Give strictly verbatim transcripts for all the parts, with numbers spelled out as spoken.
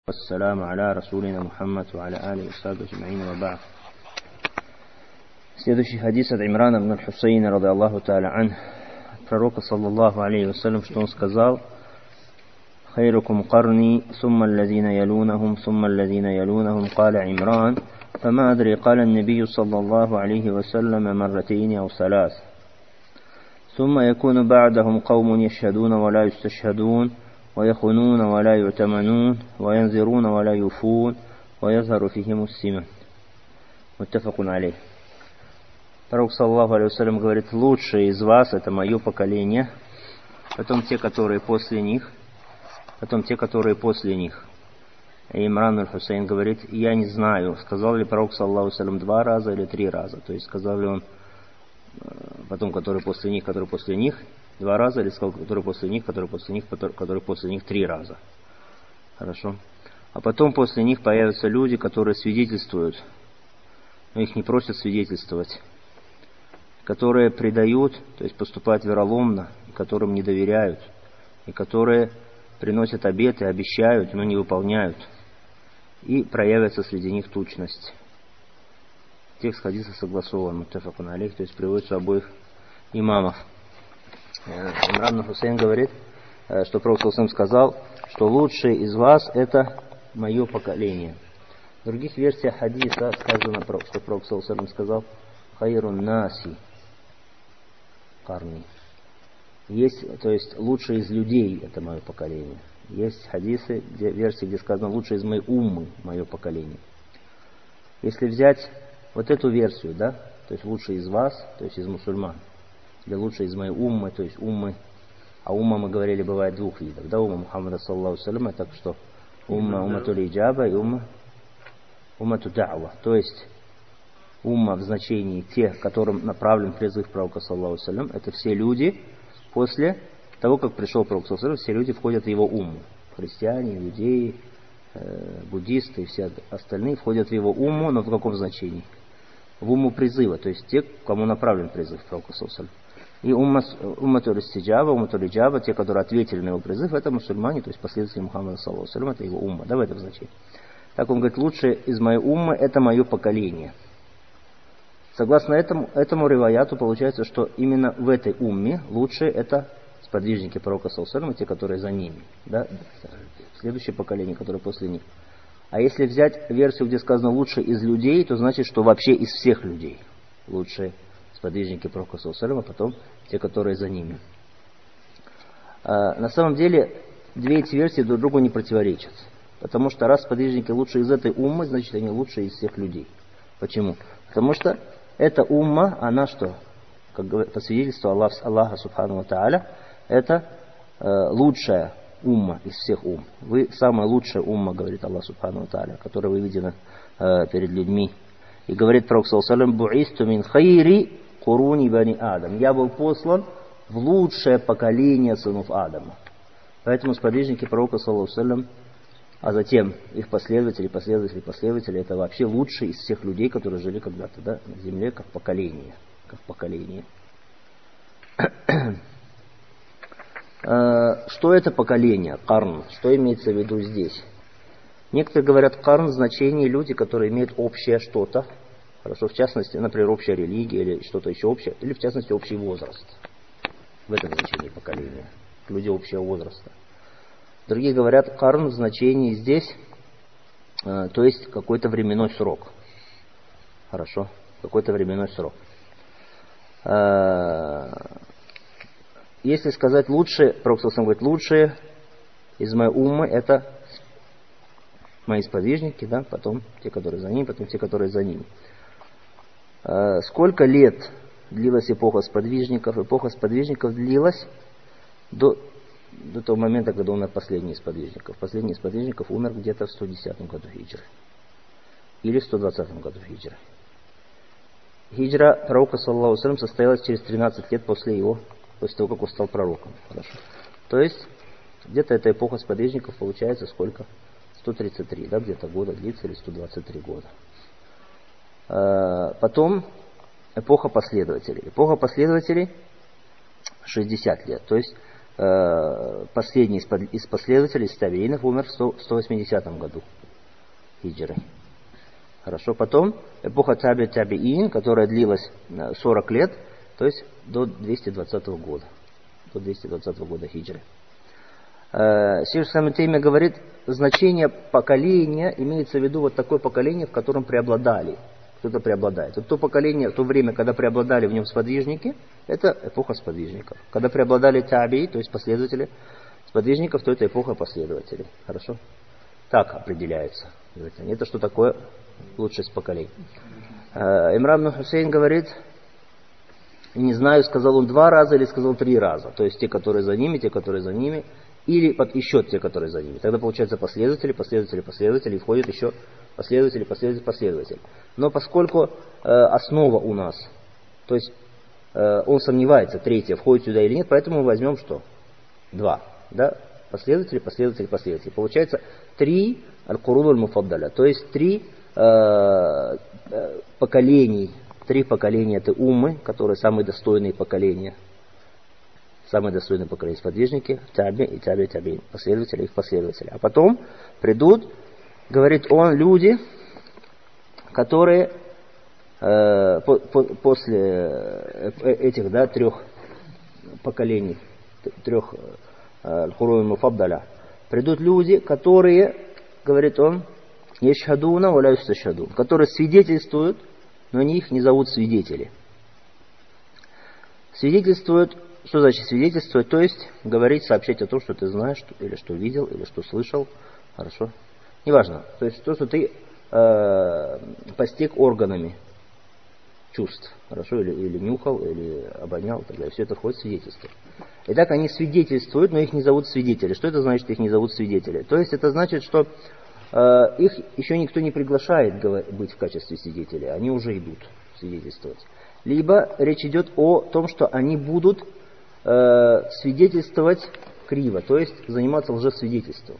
والسلام على رسولنا محمد وعلى آله وصحبه أجمعين وبعد. Следующий хадис от Имрана ибн аль-Хусейна, ради Аллаху та'аля ан, пророка, саллаллаху алейхи вассалям, что он сказал: «Хайрукум карни, сумма аллазина ялунахум, сумма аллазина ялунахум, каля Имран, фама адри, каля набию, саллаллаху алейхи вассалям, марратейни ау салас. Сумма якуну ба'дахум каумун яшхадуна, ва ла юсташхадун, ويخونون ولا يؤتمنون وينذرون ولا يوفون ويظهر فيهم السمن». متفق عليه. Пророк, саллаллаху алейхи вассалям, говорит: лучшие из вас — это мое поколение, потом те, которые после них, потом те, которые после них. И Имран аль-Хусейн говорит: я не знаю, сказал ли пророк, саллаллаху алейхи вассалям, два раза или три раза. То есть сказал ли он потом, которые после них, которые после них, два раза, или сказал, который после них, который после них, который после них три раза. Хорошо. А потом после них появятся люди, которые свидетельствуют, но их не просят свидетельствовать, которые предают, то есть поступают вероломно, и которым не доверяют, и которые приносят обеты, обещают, но не выполняют, и проявится среди них тучность. Текст хадиса согласован, муттафакун алейх, то есть приводится у обоих имамов. Имран ибн Хусейн говорит, что пророк ﷺ сказал, что лучшие из вас — это мое поколение. В других версиях хадиса сказано, что пророк ﷺ сказал: хайрун наси карни. Есть, то есть лучшие из людей — это мое поколение. Есть хадисы, где, версии, где сказано: лучшие из моей уммы — мое поколение. Если взять вот эту версию, да, то есть лучшие из вас, то есть из мусульман, или лучше из моей уммы, то есть уммы. А умма, мы говорили, бывает двух видов. Да, умма Мухаммада, саллаллаху алейхи вассалям, так что умма умматуль иджаба и умма уммату да'ва. То есть умма в значении те, которым направлен призыв пророка, саллаллаху алейхи вассалям, это все люди, после того, как пришел пророк, саллаллаху алейхи вассалям, все люди входят в его умму. Христиане, иудеи, э, буддисты и все остальные входят в его умму, но в каком значении? В умму призыва, то есть те, кому направлен призыв пророка, саллаллаху алейхи вассалям. И умматуль истиджаба, умматуль иджаба, те, которые ответили на его призыв, это мусульмане, то есть последователи Мухаммада, саллаллаху алейхи вассалям, это его умма. Да, в этом значении. Так он говорит: лучшее из моей уммы — это мое поколение. Согласно этому, этому риваяту получается, что именно в этой умме лучшие — это сподвижники пророка, саллаллаху алейхи вассалям, и те, которые за ними. Да? Следующее поколение, которое после них. А если взять версию, где сказано лучшие из людей, то значит, что вообще из всех людей лучшие сподвижники пророка, саллаллаху алейхи вассалям, а потом те, которые за ними. А, на самом деле, две эти версии друг другу не противоречат. Потому что раз сподвижники лучшие из этой уммы, значит, они лучшие из всех людей. Почему? Потому что эта умма, она что? Как говорит, по свидетельству Аллаха, Аллаха субхану ва тааля, это э, лучшая умма из всех умм. Вы самая лучшая умма, говорит Аллах субхану ва тааля, которая выведена э, перед людьми. И говорит пророк, саллаллаху алейхи вассалям: бу'исту мин хайри куруни бани Адам. Я был послан в лучшее поколение сынов Адама. Поэтому сподвижники пророка, саллаллаху алейхи вассалям, а затем их последователи, последователи, последователи, это вообще лучшие из всех людей, которые жили когда-то, да, на земле, как поколение. Как поколение. Что это поколение? Карн. Что имеется в виду здесь? Некоторые говорят, карн в значении люди, которые имеют общее что-то. Хорошо, в частности, например, общая религия или что-то еще общее, или в частности общий возраст. В этом значении поколения. Люди общего возраста. Другие говорят, карн в значении здесь, э, то есть какой-то временной срок. Хорошо, какой-то временной срок. Э, если сказать лучше, пророк саллаллаху алейхи вассалям говорит, лучшие из моей уммы — это мои сподвижники, да, потом те, которые за ними, потом те, которые за ними. Сколько лет длилась эпоха сподвижников? Эпоха сподвижников длилась до, до того момента, когда умер последний из сподвижников. Последний из сподвижников умер где-то в сто десятом году хиджры. Или в сто двадцатом году хиджры. Хиджра пророка, саллаллаху алейхи вассалям, состоялась через тринадцать лет после его, после того, как он стал пророком. Хорошо. То есть, где-то эта эпоха сподвижников получается сколько? сто тридцать три, да, где-то года длится, или сто двадцать три года. Потом эпоха последователей. Эпоха последователей шестьдесят лет. То есть э, последний из последователей, из табиинов, умер в сто восьмидесятом году хиджры. Хорошо, потом эпоха таби табиин, которая длилась сорок лет, то есть до двухсот двадцатого года. До двухсот двадцатого года хиджры. Шейх Ибн Таймия говорит, значение поколения имеется в виду вот такое поколение, в котором преобладали. Кто-то преобладает. Вот то поколение, то время, когда преобладали в нем сподвижники, это эпоха сподвижников. Когда преобладали табии, то есть последователи сподвижников, то это эпоха последователей. Хорошо? Так определяется. Это что такое лучшее из поколений. Имран ибн Хусейн говорит, не знаю, сказал он два раза или сказал три раза. То есть те, которые за ними, те, которые за ними. Или под еще те, которые за ними. Тогда получается последователи, последователи, последователи, и входят еще последователи, последователи, последователи. Но поскольку э, основа у нас, то есть э, он сомневается, третье, входит сюда или нет, поэтому мы возьмем что? Два. Да? Последователи, последователи, последователи. Получается три аль-Курун аль-Муфаддаля, то есть три э, э, поколений, три поколения это уммы, которые самые достойные поколения. Самые достойные поколения сподвижники, таби и таби таби, последователи их последователи. А потом придут, говорит он, люди, которые э, по, по, после этих да, трех поколений, трех аль-Курун аль-Муфаддаля, придут люди, которые, говорит он, яшхадуна ва ла юсташхадун, которые свидетельствуют, но они их не зовут свидетели. Свидетельствуют. Что значит свидетельствовать? То есть говорить, сообщать о том, что ты знаешь, что, или что видел, или что слышал. Хорошо? Неважно. То есть то, что ты э, постиг органами чувств. Хорошо? Или, или нюхал, или обонял. Тогда все это входит в свидетельство. Итак, они свидетельствуют, но их не зовут свидетели. Что это значит, их не зовут свидетели? То есть это значит, что э, их еще никто не приглашает быть в качестве свидетелей. Они уже идут свидетельствовать. Либо речь идет о том, что они будут свидетельствовать криво, то есть заниматься лжесвидетельством.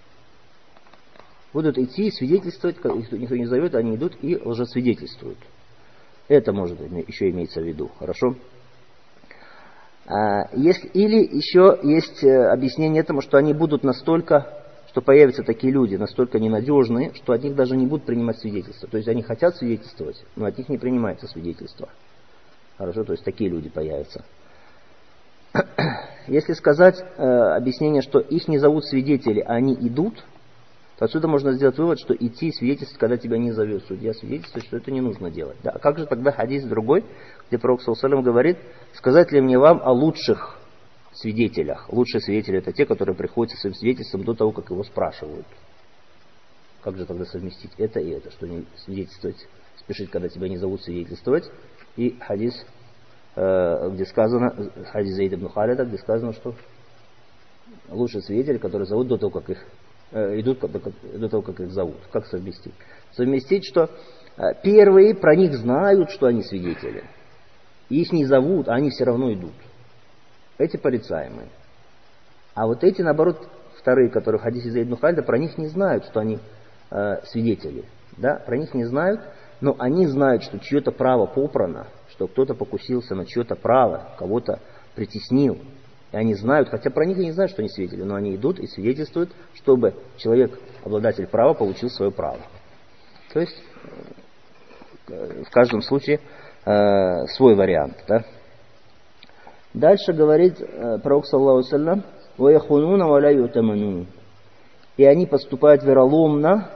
Будут идти и свидетельствовать, их никто не зовет, они идут и лжесвидетельствуют. Это может еще имеется в виду, хорошо? Если, или еще есть объяснение этому, что они будут настолько, что появятся такие люди, настолько ненадежные, что от них даже не будут принимать свидетельство. То есть они хотят свидетельствовать, но от них не принимается свидетельство. Хорошо, то есть такие люди появятся. Если сказать э, объяснение, что их не зовут свидетели, а они идут, то отсюда можно сделать вывод, что идти свидетельствовать, когда тебя не зовет судья свидетельствовать, что это не нужно делать. Да? А как же тогда хадис другой, где пророк саллаллаху алейхи ва саллям говорит, сказать ли мне вам о лучших свидетелях? Лучшие свидетели это те, которые приходят со своим свидетельством до того, как его спрашивают. Как же тогда совместить это и это, что не свидетельствовать, спешить, когда тебя не зовут свидетельствовать, и хадис, где сказано, хадис Заид ибн Халида, где сказано, что лучшие свидетели, которые зовут до того, как их э, идут до того, как их зовут. Как совместить? Совместить, что э, первые про них знают, что они свидетели. И их не зовут, а они все равно идут. Эти порицаемые. А вот эти, наоборот, вторые, которые в хадисе Заид ибн Халида, про них не знают, что они э, свидетели. Да? Про них не знают, но они знают, что чье-то право попрано, что кто-то покусился на чье-то право, кого-то притеснил. И они знают, хотя про них и не знают, что они свидетели, но они идут и свидетельствуют, чтобы человек, обладатель права, получил свое право. То есть, в каждом случае, э, свой вариант. Да? Дальше говорит э, пророк, саллаллаху алейхи ва саллям, «Ваяхунуна ва ля ютаманун». И они поступают вероломно,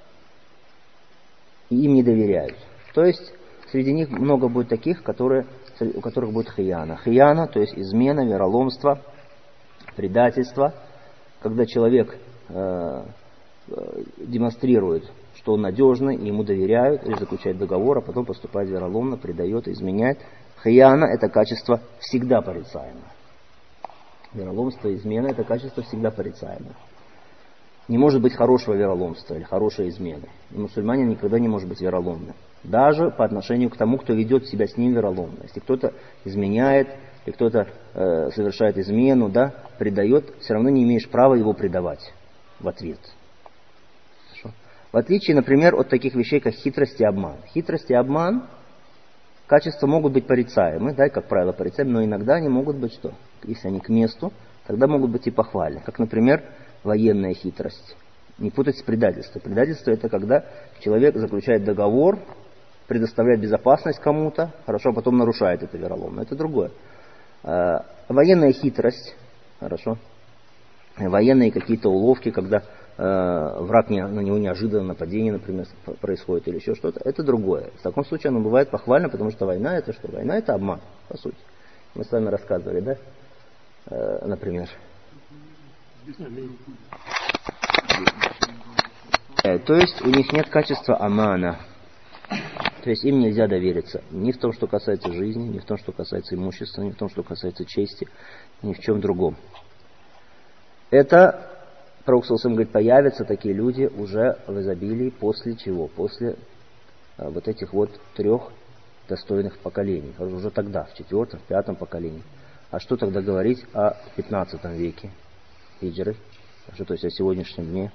и им не доверяют. То есть, среди них много будет таких, которые, у которых будет хияна. Хияна, то есть измена, вероломство, предательство. Когда человек э, демонстрирует, что он надежный, и ему доверяют, или заключает договор, а потом поступает вероломно, предает, изменяет. Хияна – это качество всегда порицаемое. Вероломство, измена – это качество всегда порицаемое. Не может быть хорошего вероломства или хорошей измены. И мусульманин никогда не может быть вероломным. Даже по отношению к тому, кто ведет себя с ним вероломно. Если кто-то изменяет, или кто-то э, совершает измену, да, предает, все равно не имеешь права его предавать в ответ. Хорошо? В отличие, например, от таких вещей, как хитрость и обман. Хитрость и обман, качества могут быть порицаемы, да, как правило порицаемы, но иногда они могут быть что? Если они к месту, тогда могут быть и похвальны. Как, например, военная хитрость. Не путать с предательством. Предательство — это когда человек заключает договор, предоставляет безопасность кому-то, хорошо, а потом нарушает это вероломно. Это другое. А, военная хитрость, хорошо. Военные какие-то уловки, когда э, враг не, на него неожиданно нападение, например, происходит или еще что-то, это другое. В таком случае оно бывает похвально, потому что война — это что? Война — это обман, по сути. Мы с вами рассказывали, да? Э, например. То есть у них нет качества амана. То есть им нельзя довериться. Ни в том, что касается жизни, ни в том, что касается имущества, ни в том, что касается чести, ни в чем другом. Это, Пророк саллаллаху алейхи ва саллям говорит, появятся такие люди уже в изобилии после чего? После а, вот этих вот трех достойных поколений. Уже тогда, в четвертом, в пятом поколении. А что тогда говорить о пятнадцатом веке хиджры? Что, то есть о сегодняшнем дне?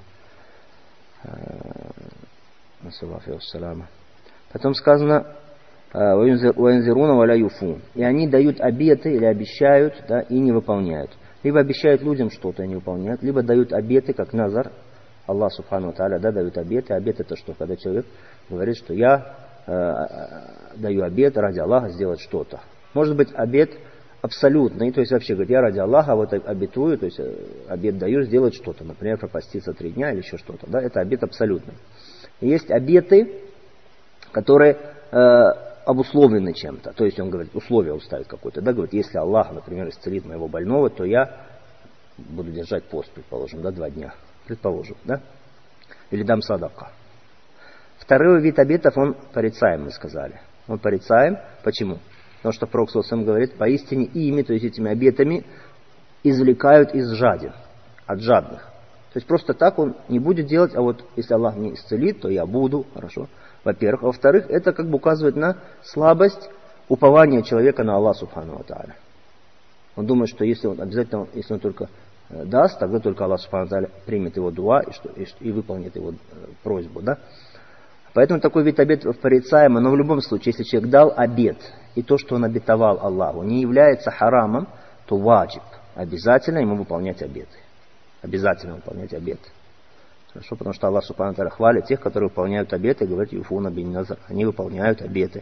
Потом сказано, «Ваензируна валя юфун». И они дают обеты или обещают, да, и не выполняют. Либо обещают людям что-то и не выполняют, либо дают обеты, как назар. Аллах субхану ва тааля, да, дают обеты. Обет — это что? Когда человек говорит, что я э, даю обет ради Аллаха сделать что-то. Может быть обет абсолютный, то есть вообще говорит, я ради Аллаха вот обетую, то есть обет даю сделать что-то, например, пропаститься три дня или еще что-то, да, это обет абсолютный. И есть обеты, которые э, обусловлены чем-то, то есть он говорит, условие он ставит какое-то, да, говорит, если Аллах, например, исцелит моего больного, то я буду держать пост, предположим, да, два дня, предположим, да, или дам садака. Второй вид обетов, он порицаем, мы сказали, он порицаем, почему? Потому что Пророк саллаллаху алейхи ва саллям говорит, поистине ими, то есть этими обетами, извлекают из жадин, от жадных. То есть просто так он не будет делать, а вот если Аллах не исцелит, то я буду, хорошо. Во-первых. Во-вторых, это как бы указывает на слабость упования человека на Аллах субхану ва тааля. Он думает, что если он обязательно, если он только даст, тогда только Аллах субхану ва тааля примет его дуа и, что, и, и выполнит его просьбу, да. Поэтому такой вид обетов порицаемый, но в любом случае, если человек дал обет, и то, что он обетовал Аллаху, не является харамом, то ваджиб. Обязательно ему выполнять обеты. Обязательно выполнять обеты. Хорошо, потому что Аллах субхану ва тааля хвалит тех, которые выполняют обеты, и говорит, юфуна бин назар. Они выполняют обеты.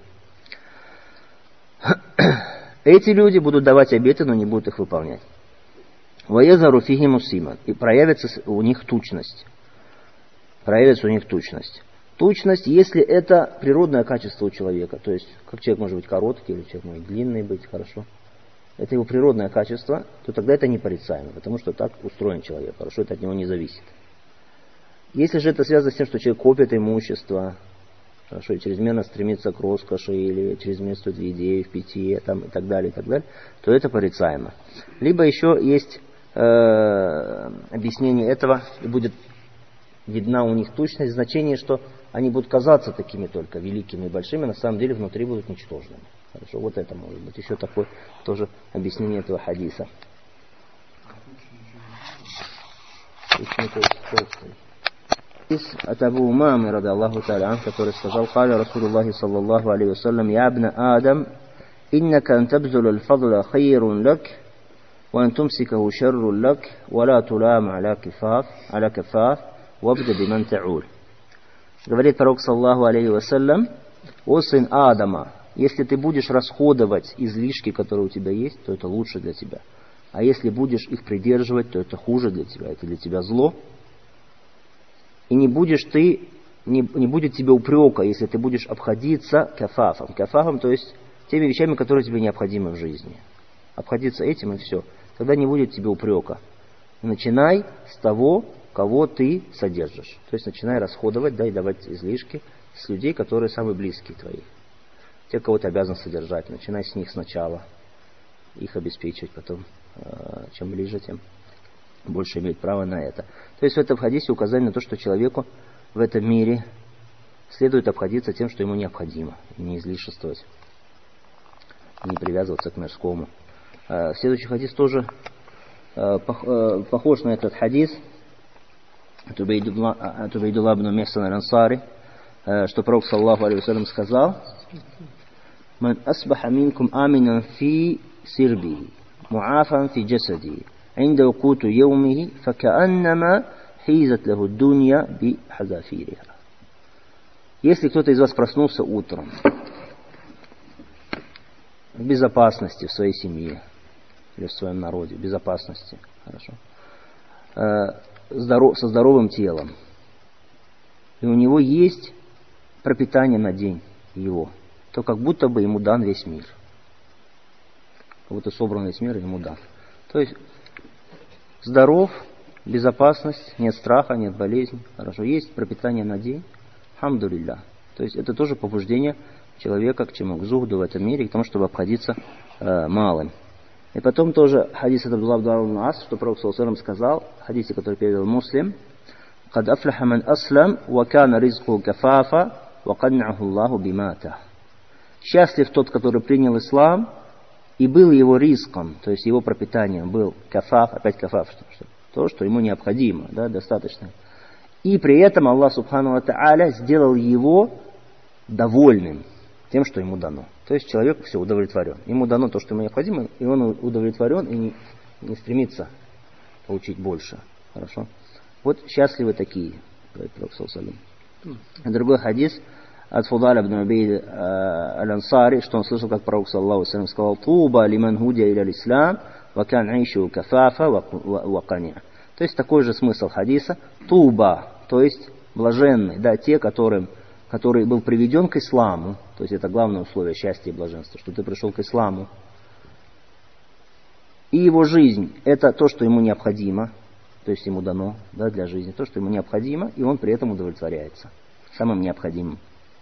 Эти люди будут давать обеты, но не будут их выполнять. Ваязару фиги мусима. И проявится у них тучность. Проявится у них тучность. Тучность, если это природное качество у человека, то есть, как человек может быть короткий, или человек может длинный быть, хорошо, это его природное качество, то тогда это не порицаемо, потому что так устроен человек, хорошо, это от него не зависит. Если же это связано с тем, что человек копит имущество, хорошо, и чрезмерно стремится к роскоши, или чрезмерно в еде, в питье, там, и так далее, и так далее, то это порицаемо. Либо еще есть э, объяснение этого, и будет видна у них тучность, значение, что они будут казаться такими только великими и большими, на самом деле внутри будут ничтожными. Хорошо, вот это может быть еще такое тоже объяснение этого хадиса. От Абу Умамы, ради Аллаху та'аля, который сказал, «Каля Расулуллахи саллаллаху алейхи ва саллям, я абна Адам, иннака ан табзула аль-фадла хайрун лак, ва ан тумсикаху шаррун лак, ва ла тулам аля кифаф, аля кафаф, вабда биман та'уль». Говорит пророк саллаллаху алейхи ва саллям, «О сын Адама, если ты будешь расходовать излишки, которые у тебя есть, то это лучше для тебя. А если будешь их придерживать, то это хуже для тебя, это для тебя зло. И не будешь ты, не, не будет тебе упрека, если ты будешь обходиться кафафом». Кафафом, то есть теми вещами, которые тебе необходимы в жизни. Обходиться этим и все. Тогда не будет тебе упрека. Начинай с того, кого ты содержишь. То есть начинай расходовать, да, и давать излишки с людей, которые самые близкие твои. Те, кого ты обязан содержать. Начинай с них сначала. Их обеспечивать, потом, э, чем ближе, тем больше имеет право на это. То есть в этом хадисе указание на то, что человеку в этом мире следует обходиться тем, что ему необходимо. И не излишествовать. Не привязываться к мирскому. Э, следующий хадис тоже э, пох, э, похож на этот хадис. Тубейдулла ибн Мехсан аль-Ансари, что пророк саллаллаху алейхи ва саллям сказал: «Ман асбаха минкум аминан фи сирби, муафан фи джасади, عند وقوت يومه فكأنما حيزت له الدنيا بحذافيرها. Если кто-то из вас проснулся утром в безопасности в своей семье или в своем народе, в безопасности, хорошо, здоров, со здоровым телом, и у него есть пропитание на день его, то как будто бы ему дан весь мир. Как будто собран весь мир ему дан. То есть здоров, безопасность, нет страха, нет болезни, хорошо, есть пропитание на день, хамдулилля. То есть это тоже побуждение человека к чему? К зухду в этом мире, к тому, чтобы обходиться э, малым. И потом тоже хадис от Абдулла ибн Ас, что Пророк саллаллаху алейхи ва саллям сказал, хадис, который передал Муслим: «Кад афляха ман аслам, ва кана ризку кафафа, ва каннаху Аллаху бимата». Счастлив тот, который принял ислам, и был его риском, то есть его пропитанием был кафаф, опять кафаф, что, что, то, что ему необходимо, да, достаточно. И при этом Аллах Субхану ва Тааля сделал его довольным тем, что ему дано. То есть человек все удовлетворен. Ему дано то, что ему необходимо, и он удовлетворен и не, не стремится получить больше. Хорошо? Вот счастливы такие, говорит Пророк саллаллаху алейхи ва саллям. Другой хадис от Фудаля ибн Убейд аль-Ансари, что он слышал, как Пророк саллаллаху алейхи ва саллям сказал: «Туба лиман худия иля ислам, ва кан айшу кафафа ва кани». То есть такой же смысл хадиса. Туба, то есть блаженный, да, те, которым, который был приведен к исламу, то есть это главное условие счастья и блаженства, что ты пришел к исламу. И его жизнь, это то, что ему необходимо, то есть ему дано, да, для жизни, то, что ему необходимо, и он при этом удовлетворяется самым необходимым.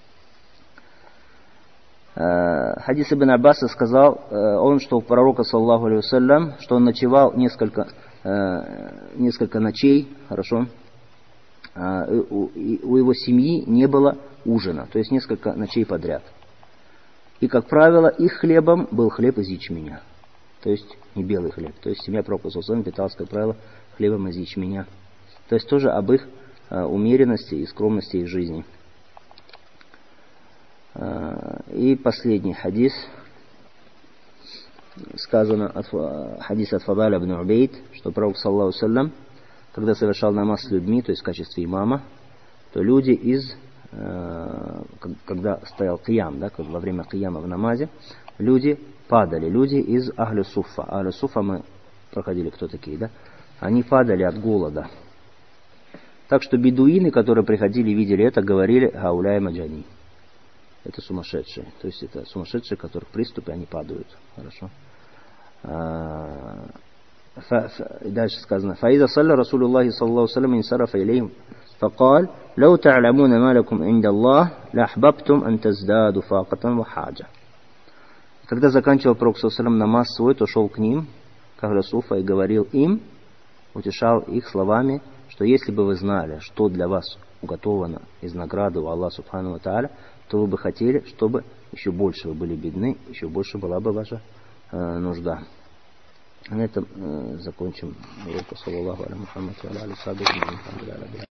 Хадис ибн Аббаса сказал, он, что у пророка, саллаллаху алейхи ва саллям, что он ночевал несколько, несколько ночей, хорошо, у его семьи не было ужина, то есть несколько ночей подряд. И, как правило, их хлебом был хлеб из ячменя, то есть не белый хлеб. То есть семья пророка, саллаллаху алейхи ва саллям, питалась, как правило, хлебом из ячменя. То есть тоже об их умеренности и скромности их жизни. И последний хадис, сказано, от, хадис от Фадаля ибн Убейд, что Пророк, саллаллаху алейхи ва саллям, когда совершал намаз с людьми, то есть в качестве имама, то люди из, когда стоял киям, да, во время кияма в намазе, люди падали, люди из Ахлю Суффа. Ахлю Суффа мы проходили, кто такие, да? Они падали от голода. Так что бедуины, которые приходили и видели это, говорили: «Гауляй маджани». Это сумасшедшие. То есть это сумасшедшие, которых в приступе они падают. Хорошо. Дальше сказано: «Фаиза салля Расулуллахи саллаллаху алейхи ва саллям инсарафа илейхим, факал, лау та'ламуна ма лакум инда Аллах, лахбабтум ан таздаду факатан ва хаджа». Когда заканчивал Пророк саллаллаху алейхи ва саллям намаз свой, то шел к ним, к Ахлю Суффа, и говорил им, утешал их словами, что если бы вы знали, что для вас уготовано из награды у Аллаха Субхану ва Тааля, то вы бы хотели, чтобы еще больше вы были бедны, еще больше была бы ваша э, нужда. На этом э, закончим. Саллаллаху аля Мухаммад ва аля алейхи ва сахбихи.